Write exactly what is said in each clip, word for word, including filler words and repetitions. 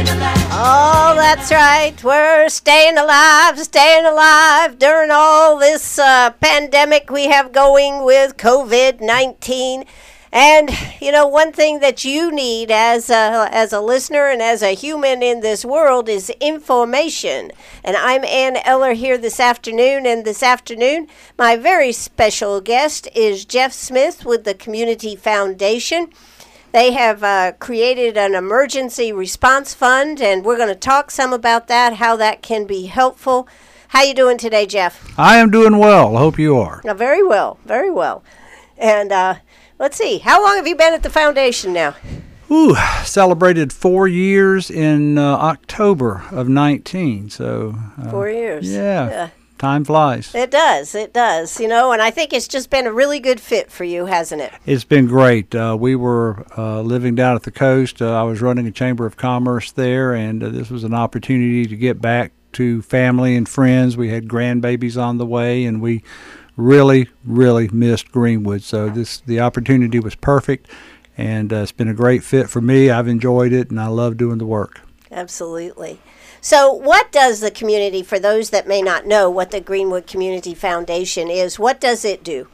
Oh, that's right. We're staying alive, staying alive during all this uh, pandemic we have going with covid nineteen. And, you know, one thing that you need as a, as a listener and as a human in this world is information. And I'm Ann Eller here this afternoon. And this afternoon, my very special guest is Jeff Smith with the Community Foundation. They have uh, created an emergency response fund, and we're going to talk some about that, how that can be helpful. How you doing today, Jeff? I am doing well. I hope you are. Uh, very well, very well. And uh, let's see, how long have you been at the foundation now? Ooh, celebrated four years in uh, October of nineteen. So uh, Four years. Yeah, yeah. Time flies. It does, it does, you know, and I think it's just been a really good fit for you, hasn't it? It's been great. Uh, we were uh, living down at the coast. Uh, I was running a Chamber of Commerce there, and uh, this was an opportunity to get back to family and friends. We had grandbabies on the way, and we really, really missed Greenwood. So this the opportunity was perfect, and uh, it's been a great fit for me. I've enjoyed it, and I love doing the work. Absolutely. So what does the community, for those that may not know what the Greenwood Community Foundation is, what does it do?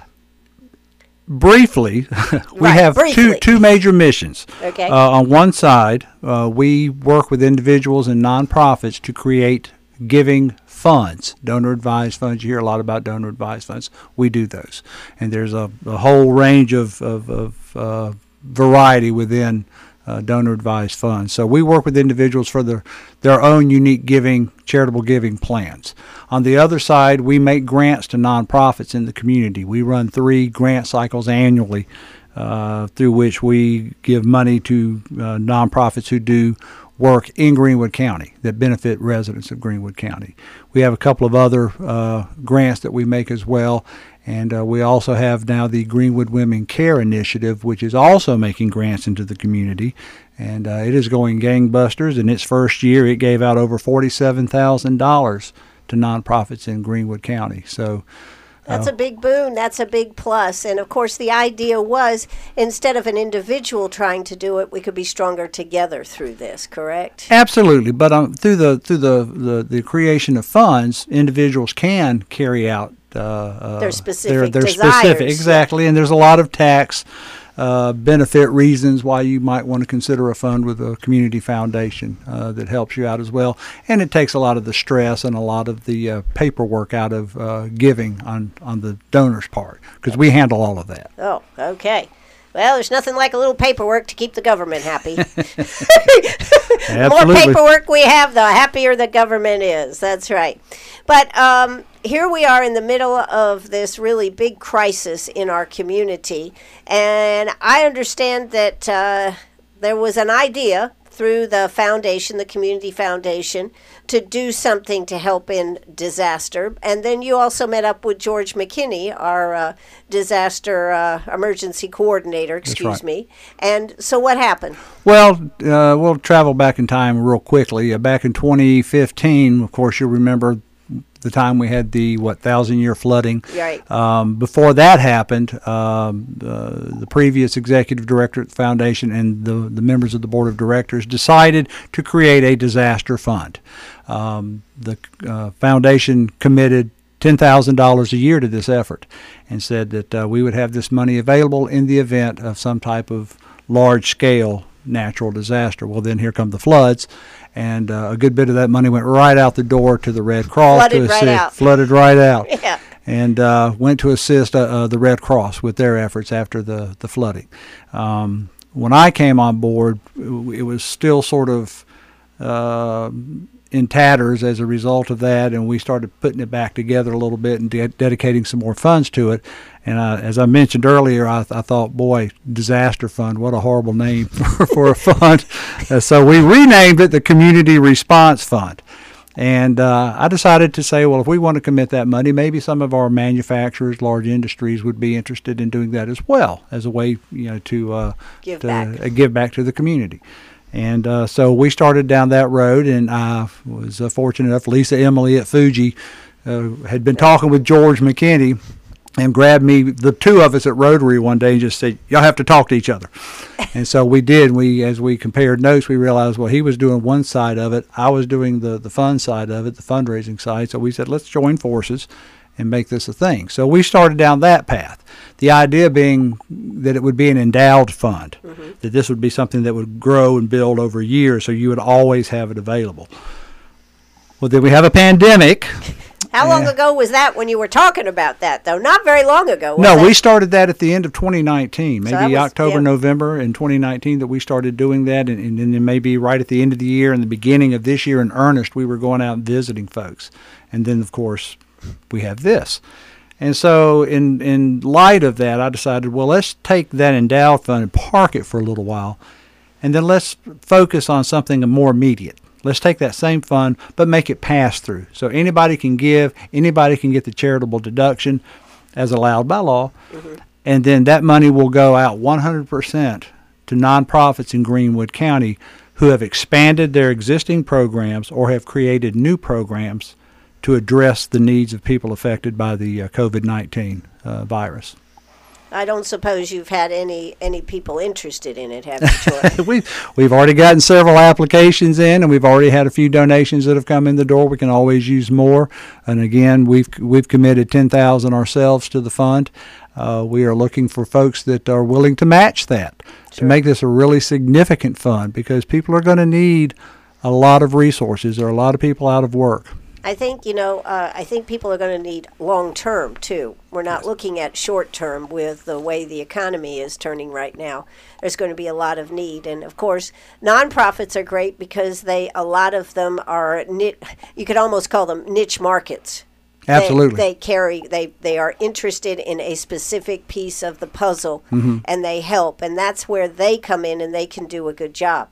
Briefly, we right, have briefly. two two major missions. Okay. Uh, on one side, uh, we work with individuals and nonprofits to create giving funds, donor-advised funds. You hear a lot about donor-advised funds. We do those. And there's a, a whole range of, of, of uh, variety within Uh, donor-advised funds. So we work with individuals for their, their own unique giving, charitable giving plans. On the other side, we make grants to nonprofits in the community. We run three grant cycles annually uh, through which we give money to uh, nonprofits who do work in Greenwood County that benefit residents of Greenwood County. We have a couple of other uh, grants that we make as well. And uh, we also have now the Greenwood Women Care Initiative, which is also making grants into the community. And uh, it is going gangbusters. In its first year, it gave out over forty-seven thousand dollars to nonprofits in Greenwood County. So That's a big boon. That's a big plus. And, of course, the idea was instead of an individual trying to do it, we could be stronger together through this, correct? Absolutely. But um, through the through the, the, the creation of funds, individuals can carry out uh, uh, their specific their, their desires. specific, exactly. And there's a lot of tax uh, benefit reasons why you might want to consider a fund with a community foundation uh, that helps you out as well. And it takes a lot of the stress and a lot of the uh, paperwork out of uh, giving on, on the donor's part, because we handle all of that. Oh, okay. Well, there's nothing like a little paperwork to keep the government happy. The more paperwork we have, the happier the government is. That's right. But um, here we are in the middle of this really big crisis in our community. And I understand that uh, there was an idea through the foundation, the Community Foundation, to do something to help in disaster. And then you also met up with George McKinney, our uh, disaster uh, emergency coordinator, excuse right. me. And so what happened? Well, uh, we'll travel back in time real quickly. Uh, back in twenty fifteen, of course, you'll remember the time we had the, what, thousand-year flooding. Right. Um, before that happened, um, uh, the previous executive director at the foundation and the, the members of the board of directors decided to create a disaster fund. Um, the uh, foundation committed ten thousand dollars a year to this effort and said that uh, we would have this money available in the event of some type of large-scale natural disaster. Well, then here come the floods, and uh, a good bit of that money went right out the door to the Red Cross. Flooded to assist, right out. Flooded right out. Yeah. And uh, went to assist uh, uh, the Red Cross with their efforts after the, the flooding. Um, when I came on board, it was still sort of uh, in tatters as a result of that, and we started putting it back together a little bit and de- dedicating some more funds to it. And uh, as I mentioned earlier, I, th- I thought, boy, disaster fund, what a horrible name for, for a fund. Uh, so we renamed it the Community Response Fund. And uh, I decided to say, well, if we want to commit that money, maybe some of our manufacturers, large industries would be interested in doing that as well, as a way, you know, to, uh, give, to back. Uh, give back to the community. And uh, so we started down that road, and I was uh, fortunate enough, Lisa Emily at Fuji uh, had been talking with George McKinney and grabbed me, the two of us at Rotary one day, and just said, y'all have to talk to each other. And so we did. We, as we compared notes, we realized, well, he was doing one side of it. I was doing the, the fund side of it, the fundraising side. So we said, let's join forces and make this a thing. So we started down that path. The idea being that it would be an endowed fund, mm-hmm. that this would be something that would grow and build over years, so you would always have it available. Well, then we have a pandemic. How long ago was that when you were talking about that, though? Not very long ago, was No, it? we started that at the end of twenty nineteen, maybe So that was- October, yeah. November in twenty nineteen that we started doing that, and, and then maybe right at the end of the year and the beginning of this year in earnest, we were going out and visiting folks. And then, of course, we have this. And so in, in light of that, I decided, well, let's take that endowed fund and park it for a little while, and then let's focus on something more immediate. Let's take that same fund, but make it pass through. So anybody can give, anybody can get the charitable deduction as allowed by law, mm-hmm. and then that money will go out one hundred percent to nonprofits in Greenwood County who have expanded their existing programs or have created new programs to address the needs of people affected by the uh, COVID nineteen uh, virus. I don't suppose you've had any, any people interested in it, have you, Troy? we've, we've already gotten several applications in, and we've already had a few donations that have come in the door. We can always use more. And again, we've we've committed ten thousand dollars ourselves to the fund. Uh, we are looking for folks that are willing to match that, sure. to make this a really significant fund, because people are going to need a lot of resources. There are a lot of people out of work. I think, you know, uh, I think people are going to need long-term, too. We're not looking at short-term with the way the economy is turning right now. There's going to be a lot of need. And, of course, nonprofits are great because they, a lot of them are, nit, you could almost call them niche markets. Absolutely. They, they carry, they, they are interested in a specific piece of the puzzle, mm-hmm. and they help. And that's where they come in and they can do a good job.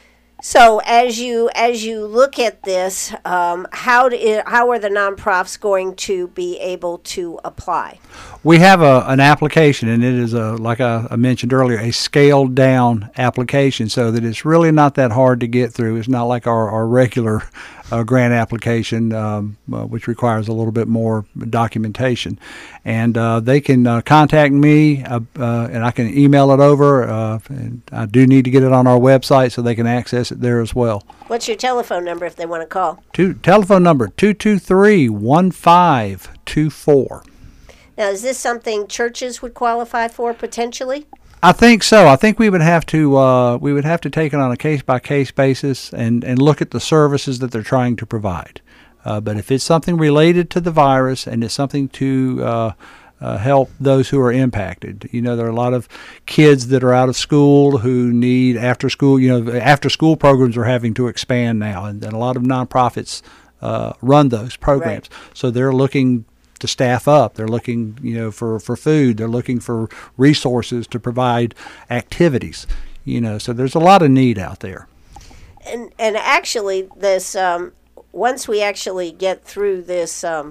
So as you as you look at this, um, how do, how are the nonprofits going to be able to apply? We have a, an application, and it is a like I, I mentioned earlier, a scaled down application, so that it's really not that hard to get through. It's not like our our regular uh, grant application, um, uh, which requires a little bit more documentation. And uh, they can uh, contact me, uh, uh, and I can email it over. Uh, and I do need to get it on our website so they can access it there as well. What's your telephone number if they want to call? Two, telephone number, two two three, one five two four. Now, is this something churches would qualify for potentially? I think so. I think we would have to uh, we would have to take it on a case by case basis and, and look at the services that they're trying to provide. Uh, but if it's something related to the virus and it's something to uh, uh, help those who are impacted, you know, there are a lot of kids that are out of school who need after school. You know, after school programs are having to expand now, and, and a lot of nonprofits uh, run those programs. Right. So they're looking to staff up. They're looking, you know, for, for food. They're looking for resources to provide activities, you know, so there's a lot of need out there. And and actually this, um, once we actually get through this, um,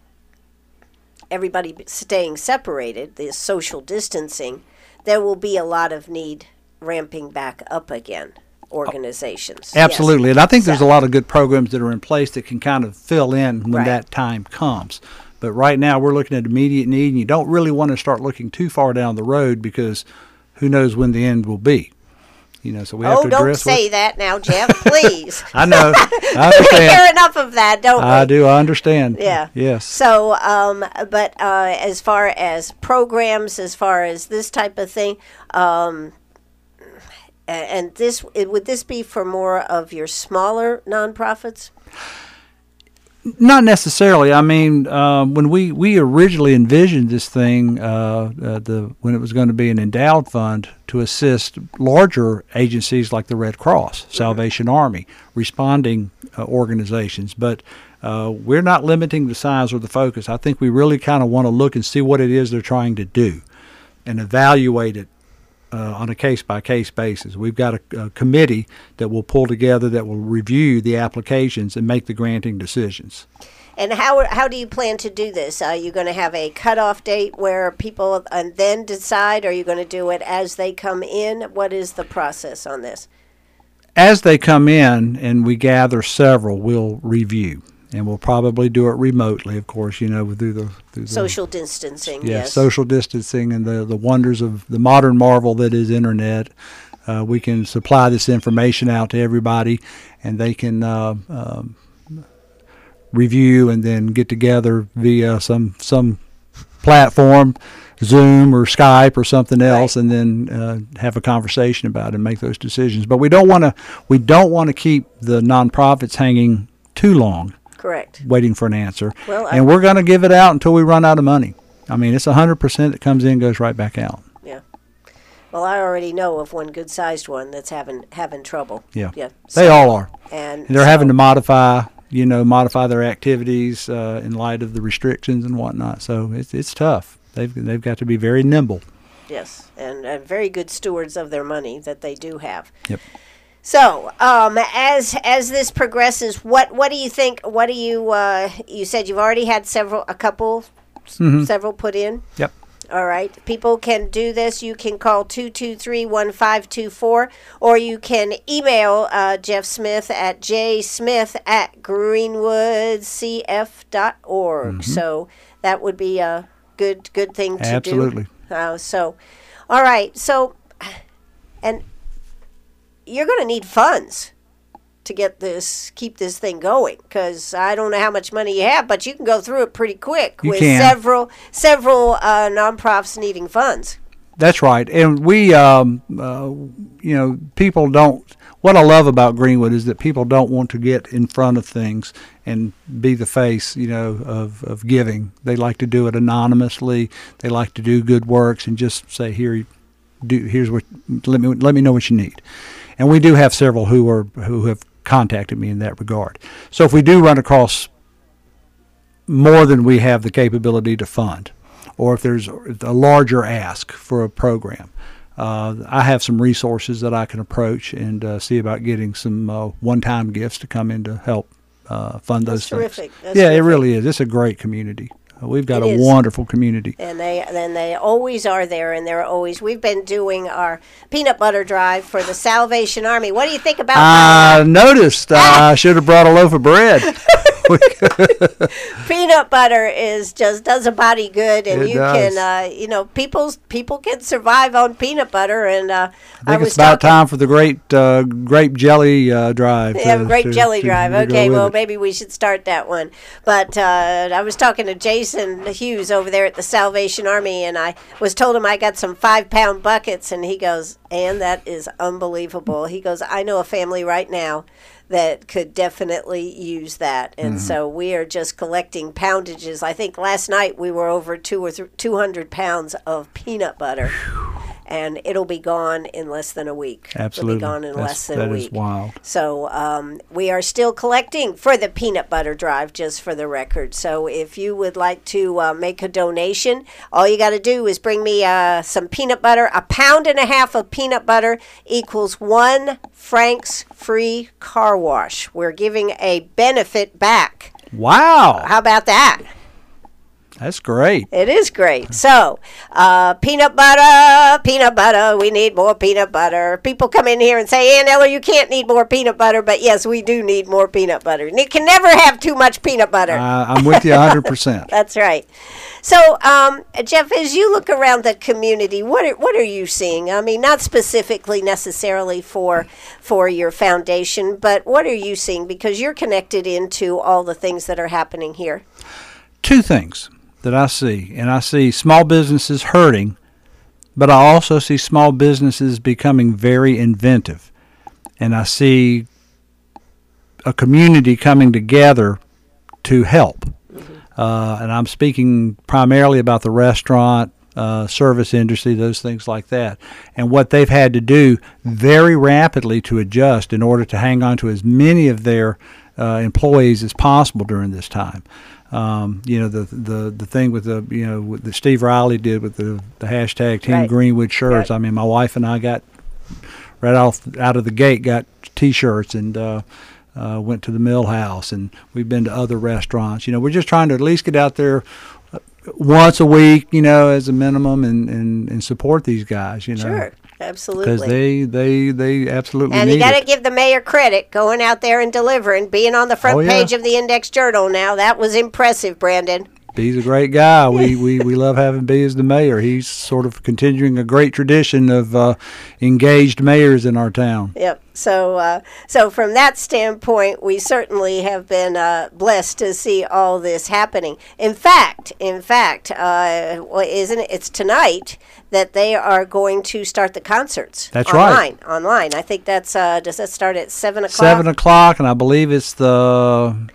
everybody staying separated, this social distancing, there will be a lot of need ramping back up again. Organizations. Absolutely. Yes. And I think there's so. a lot of good programs that are in place that can kind of fill in when right. that time comes. But right now we're looking at immediate need, and you don't really want to start looking too far down the road because who knows when the end will be. You know, so we have oh, to don't address say what... that now, Jeff, please. I know. I understand. We hear enough of that, don't we? I do. I understand. Yeah. Yes. So, um, but uh, as far as programs, as far as this type of thing, um, and this would this be for more of your smaller nonprofits? Not necessarily. I mean, um, when we, we originally envisioned this thing, uh, uh, the when it was going to be an endowed fund to assist larger agencies like the Red Cross, mm-hmm. Salvation Army, responding uh, organizations, but uh, we're not limiting the size or the focus. I think we really kind of want to look and see what it is they're trying to do and evaluate it Uh, on a case-by-case basis. We've got a, a committee that will pull together, that will review the applications and make the granting decisions. And how how do you plan to do this? Are you going to have a cutoff date where people and then decide? Or are you going to do it as they come in? What is the process on this? As they come in and we gather several, we'll review. and we'll probably do it remotely, of course, you know, through the, through the social distancing. yeah, Yes. social distancing and the, the wonders of the modern marvel that is internet. Uh, we can supply this information out to everybody, and they can uh, um, review and then get together via some some platform, Zoom or Skype or something else, Right. and then uh, have a conversation about it and make those decisions. But we don't want to we don't want to keep the nonprofits hanging too long, Correct. waiting for an answer. Well, I- and we're going to give it out until we run out of money. I mean, it's one hundred percent that comes in, goes right back out. Yeah. Well, I already know of one good-sized one that's having having trouble. Yeah. Yeah. They So- all are. And And they're so- having to modify, you know, modify their activities uh, in light of the restrictions and whatnot. So it's it's tough. They've they've got to be very nimble. Yes, and uh, very good stewards of their money that they do have. Yep. So, um, as as this progresses, what what do you think? What do you uh, you said you've already had several, a couple, s- Mhm. several put in. Yep. All right. People can do this. You can call two two three, one five two four, or you can email uh, Jeff Smith at jsmith at greenwoodcf dot org. So that would be a good good thing to Absolutely. do. Uh, so, all right. So, and you're going to need funds to get this, keep this thing going, because I don't know how much money you have, but you can go through it pretty quick You with can. several several uh, nonprofits needing funds. That's right. And we, um, uh, you know, people don't. What I love about Greenwood is that people don't want to get in front of things and be the face, you know, of, of giving. They like to do it anonymously. They like to do good works and just say, "Here, do here's what. Let me let me know what you need." And we do have several who are who have contacted me in that regard. So if we do run across more than we have the capability to fund, or if there's a larger ask for a program, uh, I have some resources that I can approach and uh, see about getting some uh, one-time gifts to come in to help uh, fund those That's things. terrific. That's yeah, it terrific. really is. It's a great community. Uh, we've got It a is. wonderful community. And they then they always are there, and they're always. We've been doing our peanut butter drive for the Salvation Army. What do you think about that? I noticed uh, I should have brought a loaf of bread. Peanut butter is just does a body good, and It you does. can, uh, you know, people's people can survive on peanut butter. And uh, I think was it's about talking, time for the great uh, grape jelly uh, drive. They have a to- grape to- jelly to- drive. to go Okay, with well, it. maybe we should start that one. But uh, I was talking to Jason Hughes over there at the Salvation Army, and I was told him I got some five-pound buckets, and he goes, "And that is unbelievable." He goes, "I know a family right now that could definitely use that." And so we are just collecting poundages. I think last night we were over two or th- two hundred pounds of peanut butter. And it'll be gone in less than a week. Absolutely. It'll be gone in That's- less than that a is week. wild. So um, we are still collecting for the peanut butter drive, just for the record. So if you would like to uh, make a donation, all you got to do is bring me uh, some peanut butter. A pound and a half of peanut butter equals one Frank's free car wash. We're giving a benefit back. Wow, How about that? that's great. It is great. So, uh, peanut butter, peanut butter. We need more peanut butter. People come in here and say, "Ann Eller, you can't need more peanut butter." But yes, we do need more peanut butter. You can never have too much peanut butter. Uh, I'm with you one hundred percent. That's right. So, um, Jeff, as you look around the community, what are, what are you seeing? I mean, not specifically necessarily for for your foundation, but what are you seeing? Because you're connected into all the things that are happening here. Two things that I see, and I see small businesses hurting, but I also see small businesses becoming very inventive, and I see a community coming together to help. Uh, and I'm speaking primarily about the restaurant, uh, service industry, those things like that, and what they've had to do very rapidly to adjust in order to hang on to as many of their uh, employees as possible during this time. Um, you know, the the the thing with the, you know, what the Steve Riley did with the, the hashtag Team Right. Greenwood shirts. Right. I mean, my wife and I got right off out of the gate got T-shirts and uh, uh, went to the Mill House, and we've been to other restaurants. You know, we're just trying to at least get out there once a week, you know, as a minimum, and, and, and support these guys. You know, Sure. Absolutely. Because they, they, they absolutely and need you got to it. give the mayor credit, going out there and delivering, being on the front Oh, yeah. page of the Index Journal now. That was impressive, Brandon. B's a great guy. We, we, we love having B as the mayor. He's sort of continuing a great tradition of uh, engaged mayors in our town. Yep. So, uh, so from that standpoint, we certainly have been uh, blessed to see all this happening. In fact, in fact, uh, well, isn't it? It's tonight that they are going to start the concerts. That's online, right. Online. I think that's. Uh, does that start at seven o'clock? Seven o'clock, and I believe it's the.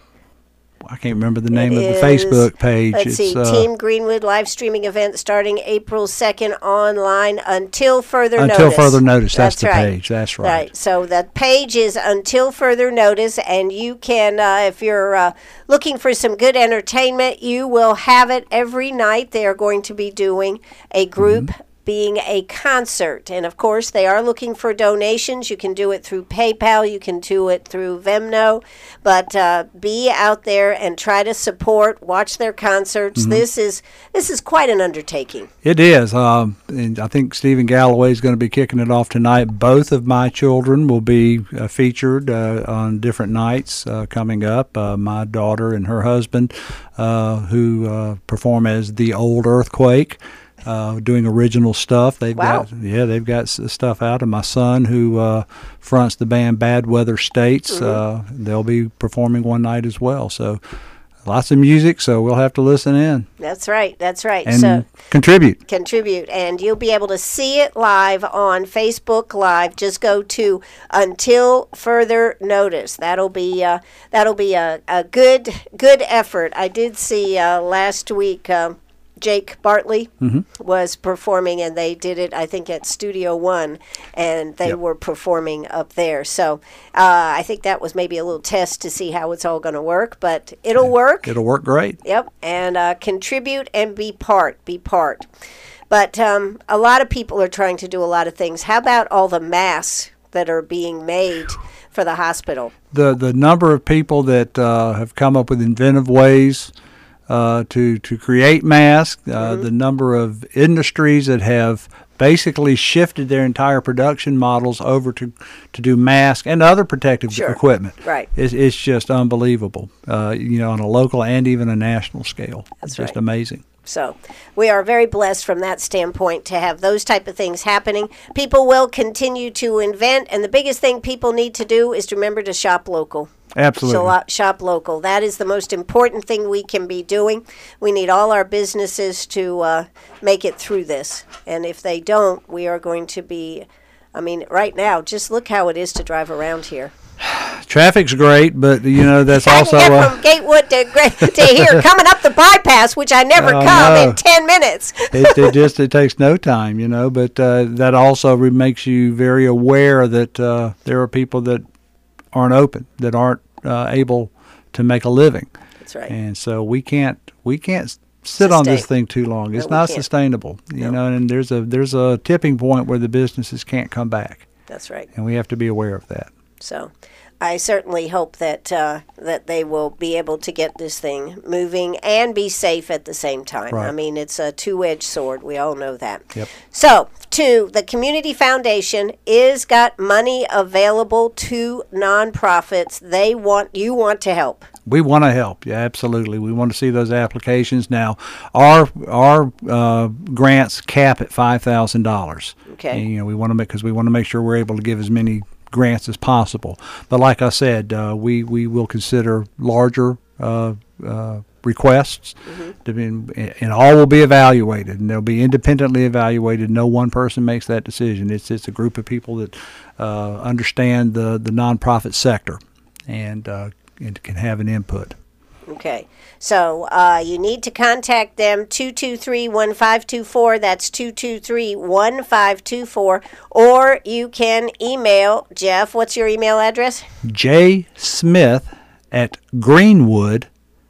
I can't remember the name It of the is- Facebook page. Let's it's, see, uh, Team Greenwood live streaming event starting April second online until further notice. Until further notice. That's, That's the right. page. That's right. Right. So the page is until further notice, and you can, uh, if you're uh, looking for some good entertainment, you will have it every night. They are going to be doing a group. Mm-hmm. Being a concert, and of course they are looking for donations. You can do it through PayPal, you can do it through Venmo, but uh, be out there and try to support, watch their concerts. Mm-hmm. This is this is quite an undertaking. It is. Um, and I think Stephen Galloway is going to be kicking it off tonight. Both of my children will be uh, featured uh, on different nights uh, coming up. Uh, my daughter and her husband, uh, who uh, perform as the Old Earthquake. Uh, doing original stuff. They've Wow. got yeah, they've got s- stuff out. And my son, who uh, fronts the band Bad Weather States, Mm-hmm. uh, they'll be performing one night as well. So lots of music. So we'll have to listen in That's right. That's right. and So contribute. contribute, and you'll be able to see it live on Facebook Live. Just go to until further notice. That'll be uh, that'll be a, a good good effort. I did see uh, last week. Uh, Jake Bartley Mm-hmm. was performing, and they did it, I think, at Studio One, and they Yep. were performing up there. So uh, I think that was maybe a little test to see how it's all going to work, but it'll work. It'll work great. Yep, and uh, contribute and be part, be part. But um, a lot of people are trying to do a lot of things. How about all the masks that are being made for the hospital? The the number of people that uh, have come up with inventive ways uh, to to create masks, uh, Mm-hmm. the number of industries that have basically shifted their entire production models over to to do masks and other protective Sure. equipment. Right. It's, it's just unbelievable. Uh, you know, on a local and even a national scale. That's it's just right. amazing. So we are very blessed from that standpoint to have those type of things happening. People will continue to invent, and the biggest thing people need to do is to remember to shop local. Absolutely. Shop, shop local. That is the most important thing we can be doing. We need all our businesses to uh, make it through this. And if they don't, we are going to be, I mean, right now, just look how it is to drive around here. Traffic's great, but you know that's I also can get uh, from Gatewood to, Gra- to here, coming up the bypass, which I never Oh, come no. in ten minutes. it, it just it takes no time, you know. But uh, that also re- makes you very aware that uh, there are people that aren't open, that aren't uh, able to make a living, That's right. and so we can't we can't sit on this Sustain. thing too long. It's No, we not can't. sustainable, you No. know. And there's a there's a tipping point where the businesses can't come back, That's right. and we have to be aware of that. So I certainly hope that uh, that they will be able to get this thing moving and be safe at the same time. Right. I mean, it's a two-edged sword. We all know that. Yep. So, two, the Community Foundation is got money available to nonprofits. They want you want to help. We want to help. Yeah, absolutely. We want to see those applications. Now, our our uh, grants cap at five thousand dollars. Okay. And, you know, we want to make because we want to make sure we're able to give as many grants as possible. But like I said, uh, we we will consider larger uh, uh, requests, Mm-hmm. to be, and all will be evaluated, and they'll be independently evaluated. No one person makes that decision. It's it's a group of people that uh, understand the the nonprofit sector, and uh, and can have an input. Okay. So uh, you need to contact them, two two three, one five two four. That's two two three, one five two four. Or you can email Jeff. What's your email address? J. Smith at Greenwood,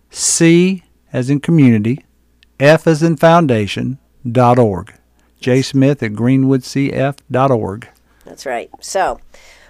C as in community, F as in foundation, dot org. J. Smith at greenwood c f dot org. That's right. So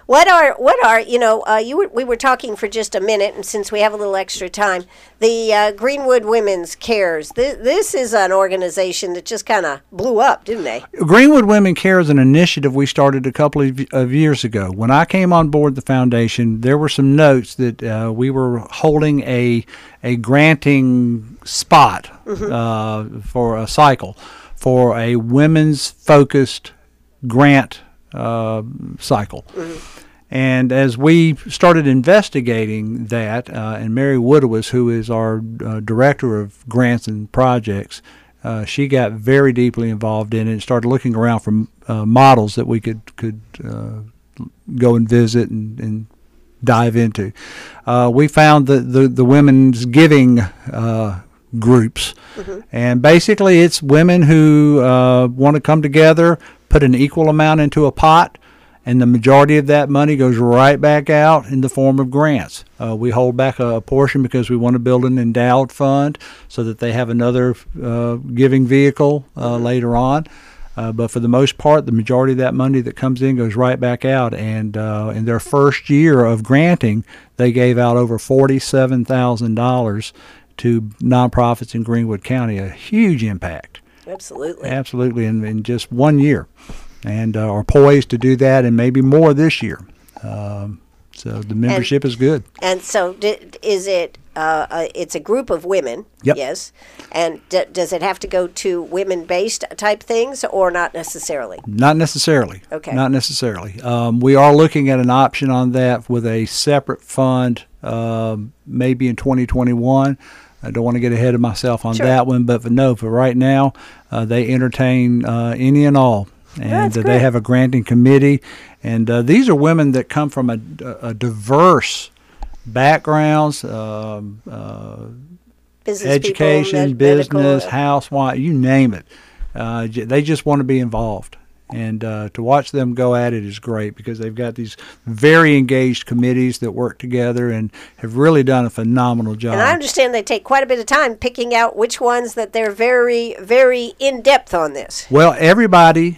What are what are you know? Uh, you were, we were talking for just a minute, and since we have a little extra time, the uh, Greenwood Women's Cares. This, this is an organization that just kind of blew up, didn't they? Greenwood Women Care is an initiative we started a couple of, of years ago. When I came on board the foundation, there were some notes that uh, we were holding a a granting spot mm-hmm. uh, for a cycle for a women's focused grant uh, cycle. Mm-hmm. And as we started investigating that, uh, and Mary Woodowis, who is our uh, director of grants and projects, uh, she got very deeply involved in it and started looking around for uh, models that we could could uh, go and visit and, and dive into. Uh, we found the, the, the women's giving uh, groups, mm-hmm. and basically it's women who uh, want to come together, put an equal amount into a pot, and the majority of that money goes right back out in the form of grants. Uh, we hold back a, a portion because we want to build an endowed fund so that they have another uh, giving vehicle uh, mm-hmm. later on. Uh, but for the most part, the majority of that money that comes in goes right back out. And uh, in their first year of granting, they gave out over forty-seven thousand dollars to nonprofits in Greenwood County, a huge impact. Absolutely. Absolutely, in, in just one year. And uh, are poised to do that and maybe more this year. Um, so the membership and, is good. And so d- is it, uh, uh, it's a group of women, yep. yes. And d- does it have to go to women-based type things or not necessarily? Not necessarily. Okay. Not necessarily. Um, we are looking at an option on that with a separate fund um, maybe in twenty twenty-one. I don't want to get ahead of myself on sure. that one, but for, no, for right now, uh, they entertain uh, any and all. And uh, they have a granting committee. And uh, these are women that come from a, a diverse backgrounds, um, uh, business education, people, business, medical. housewife, you name it. Uh, j- they just want to be involved. And uh, to watch them go at it is great because they've got these very engaged committees that work together and have really done a phenomenal job. And I understand they take quite a bit of time picking out which ones that they're very, very in-depth on this. Well, everybody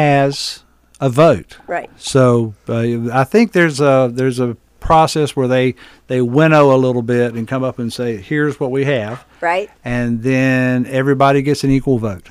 has a vote. Right. So uh, I think there's a there's a process where they, they winnow a little bit and come up and say, here's what we have. Right. And then everybody gets an equal vote.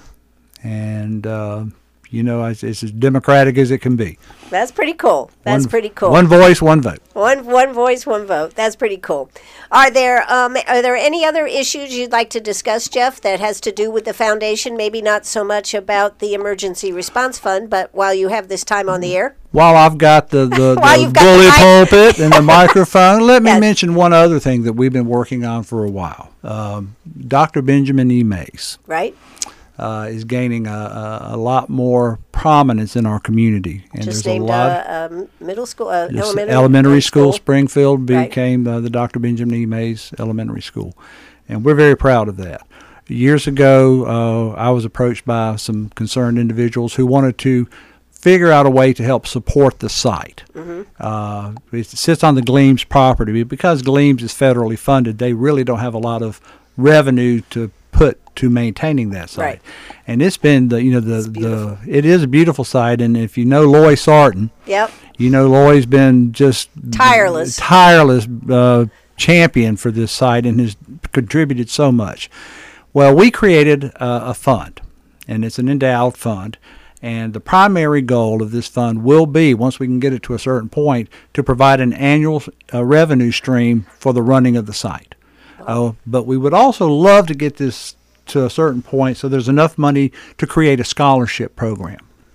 And... Uh, You know, it's, it's as democratic as it can be. That's pretty cool. That's one, pretty cool. One voice, one vote. One one voice, one vote. That's pretty cool. Are there um, are there any other issues you'd like to discuss, Jeff, that has to do with the foundation? Maybe not so much about the Emergency Response Fund, but while you have this time on the air? While I've got the, the, the got bully the pulpit and the microphone, let me yes. mention one other thing that we've been working on for a while. Um, Doctor Benjamin E. Mays. Right. Uh, is gaining a, a, a lot more prominence in our community. And Just there's named a lot uh, um, middle school, uh, Yes, elementary, elementary school, school. Springfield Right. became uh, the Doctor Benjamin E. Mays Elementary School. And we're very proud of that. Years ago, uh, I was approached by some concerned individuals who wanted to figure out a way to help support the site. Mm-hmm. Uh, it sits on the Gleams property. Because Gleams is federally funded, they really don't have a lot of revenue to put to maintaining that site. Right. And it's been the you know the the it is a beautiful site, and if you know Loy Sarton, yep. you know Loy's been just tireless tireless uh, champion for this site and has contributed so much. Well, we created uh, a fund, and it's an endowed fund, and the primary goal of this fund will be, once we can get it to a certain point, to provide an annual uh, revenue stream for the running of the site. Uh, but we would also love to get this to a certain point so there's enough money to create a scholarship program.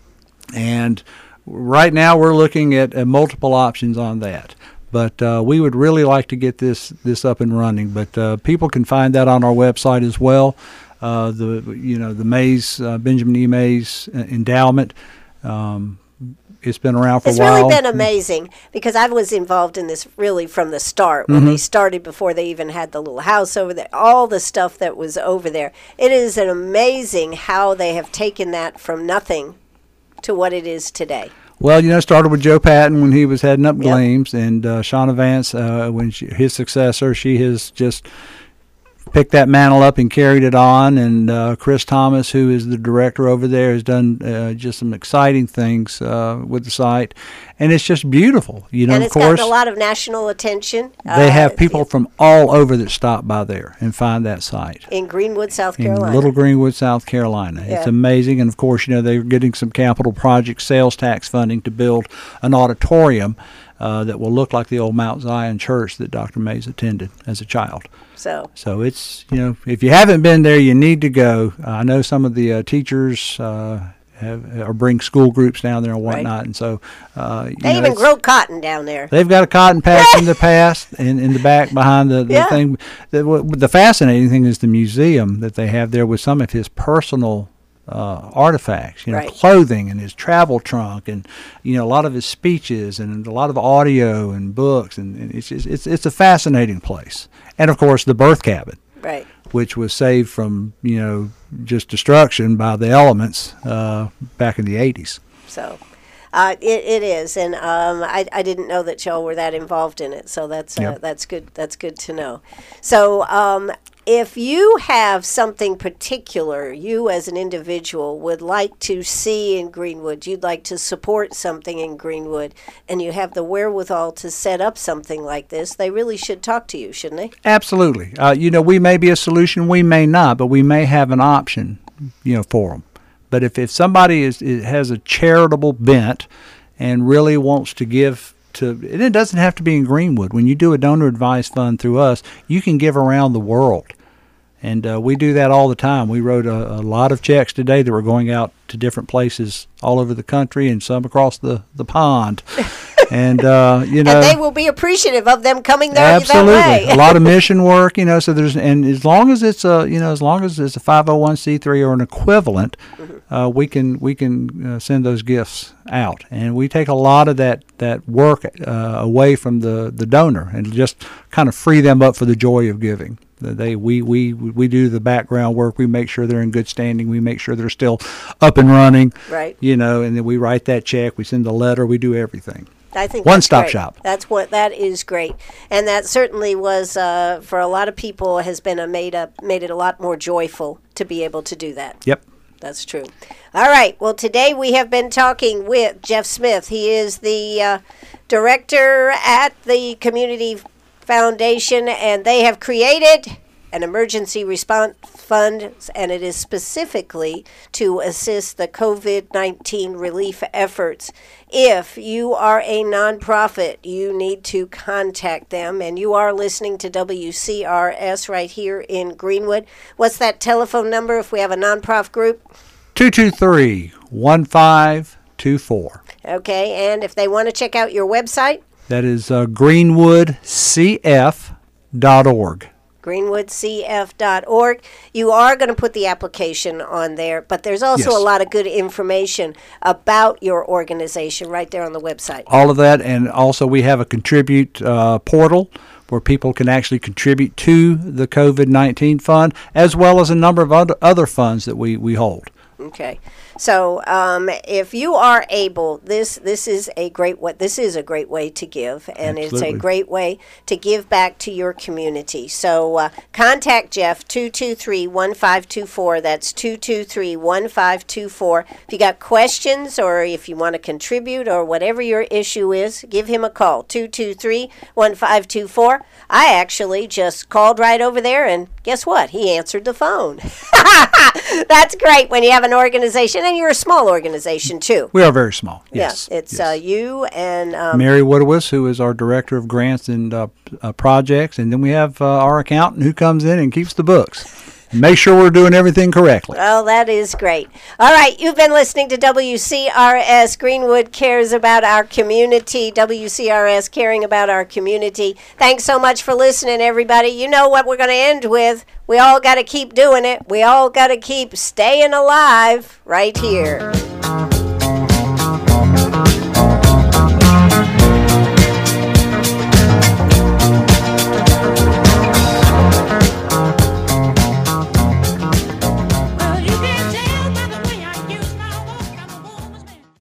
And right now we're looking at uh, multiple options on that. But uh, we would really like to get this, this up and running. But uh, people can find that on our website as well. Uh, the you know the Mays uh, Benjamin E. Mays Endowment. Um, It's been around for it's a while. It's really been amazing because I was involved in this really from the start when mm-hmm. they started, before they even had the little house over there, all the stuff that was over there. It is an amazing how they have taken that from nothing to what it is today. Well, you know, it started with Joe Patton when he was heading up yep. Gleams, and uh, Shauna Vance, uh, when she, his successor, she has just picked that mantle up and carried it on. And uh, Chris Thomas, who is the director over there, has done uh, just some exciting things uh, with the site. And it's just beautiful. You know, and it's of course, gotten a lot of national attention. They uh, have people from all over that stop by there and find that site. In Greenwood, South Carolina. In Little Greenwood, South Carolina. Yeah. It's amazing. And, of course, you know, they're getting some capital project sales tax funding to build an auditorium uh, that will look like the old Mount Zion church that Doctor Mays attended as a child. So, so it's, you know, if you haven't been there, you need to go. Uh, I know some of the uh, teachers uh, have, or bring school groups down there and whatnot. Right. And so, uh, you they know, even grow cotton down there. They've got a cotton patch in the past and in the back behind the, the yeah. thing. The, the fascinating thing is the museum that they have there with some of his personal uh, artifacts, you know, right. clothing and his travel trunk, and you know, a lot of his speeches and a lot of audio and books, and, and it's, just, it's it's a fascinating place. And of course, the birth cabin, right, which was saved from, you know, just destruction by the elements uh, back in the eighties. So. Uh, it, it is, and um, I, I didn't know that y'all were that involved in it, so that's uh, yep. that's good. That's good to know. So, um, if you have something particular you as an individual would like to see in Greenwood, you'd like to support something in Greenwood, and you have the wherewithal to set up something like this, they really should talk to you, shouldn't they? Absolutely. Uh, you know, we may be a solution, we may not, but we may have an option, you know, for them. But if, if somebody is, is has a charitable bent and really wants to give to, and it doesn't have to be in Greenwood. When you do a donor advised fund through us, you can give around the world. And uh, we do that all the time. We wrote a, a lot of checks today that were going out to different places all over the country and some across the, the pond. And, uh, you know. And they will be appreciative of them coming there absolutely. that way. A lot of mission work, you know, so there's, and as long as it's a, you know, as long as it's a five oh one c three or an equivalent, mm-hmm. uh, we can, we can uh, send those gifts out. And we take a lot of that, that work uh, away from the, the donor and just kind of free them up for the joy of giving. They we, we we do the background work. We make sure they're in good standing. We make sure they're still up and running. Right. You know, and then we write that check. We send a letter. We do everything. I think one stop great. shop. That's what that is great, and that certainly was uh, for a lot of people has been a made up made it a lot more joyful to be able to do that. Yep. That's true. All right. Well, today we have been talking with Jeff Smith. He is the uh, director at the Community Foundation, and they have created an emergency response fund, and it is specifically to assist the COVID nineteen relief efforts. If you are a nonprofit, you need to contact them, and you are listening to W C R S right here in Greenwood. What's that telephone number if we have a nonprofit group? two two three, one five two four. Okay, and if they want to check out your website? That is uh, greenwood c f dot org. greenwood c f dot org. You are going to put the application on there, but there's also yes. a lot of good information about your organization right there on the website. All of that, and also we have a contribute uh, portal where people can actually contribute to the COVID nineteen fund, as well as a number of other, other funds that we, we hold. Okay, so um, if you are able, this this is a great way. This is a great way to give, and Absolutely. it's a great way to give back to your community. So uh, contact Jeff two two three, one five two four. That's two two three, one five two four. If you got questions or if you want to contribute or whatever your issue is, give him a call two two three, one five two four. I actually just called right over there, and guess what? He answered the phone. That's great when you have an organization, and you're a small organization too. We are very small. Yes, yeah, it's yes. Uh, you and um, Mary Woodowis, who is our director of grants and uh, uh, projects, and then we have uh, our accountant who comes in and keeps the books. Make sure we're doing everything correctly. Well, that is great. All right, you've been listening to W C R S. Greenwood cares about our community. W C R S caring about our community. Thanks so much for listening, everybody. You know what we're going to end with. We all got to keep doing it. We all got to keep staying alive right here.